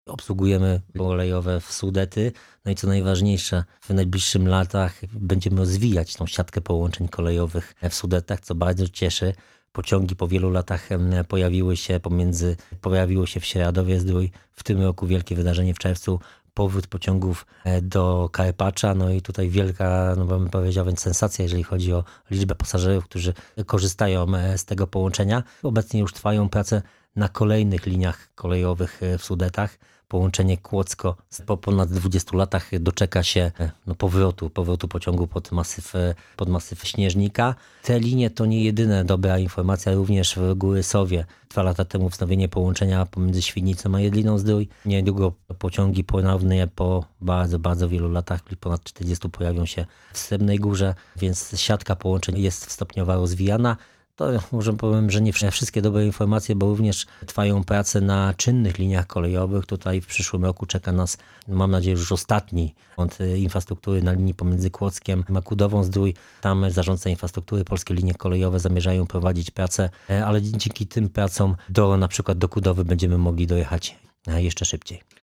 obsługujemy kolejowe w Sudety. No i co najważniejsze, w najbliższym latach będziemy rozwijać tą siatkę połączeń kolejowych w Sudetach, co bardzo cieszy. Pociągi po wielu latach pojawiło się w Sieradzowie-Zdrój. W tym roku wielkie wydarzenie w czerwcu, powrót pociągów do Karpacza. No i tutaj wielka, no bym powiedział, więc sensacja, jeżeli chodzi o liczbę pasażerów, którzy korzystają z tego połączenia. Obecnie już trwają prace na kolejnych liniach kolejowych w Sudetach. Połączenie Kłodzko po ponad 20 latach doczeka się powrotu pociągu pod masyw Śnieżnika. Te linie to nie jedyne dobra informacja, również w Górysowie. 2 lata temu wznowienie połączenia pomiędzy Świdnicą a Jedliną-Zdrój. Niedługo pociągi ponownie po bardzo, bardzo wielu latach, ponad 40, pojawią się w Srebrnej Górze, więc siatka połączeń jest stopniowo rozwijana. To może powiem, że nie wszystkie dobre informacje, bo również trwają prace na czynnych liniach kolejowych. Tutaj w przyszłym roku czeka nas, mam nadzieję, już ostatni remont infrastruktury na linii pomiędzy Kłodzkiem a Makudową-Zdrój. Tam zarządca infrastruktury Polskie Linie Kolejowe zamierzają prowadzić pracę, ale dzięki tym pracom na przykład do Kudowy będziemy mogli dojechać jeszcze szybciej.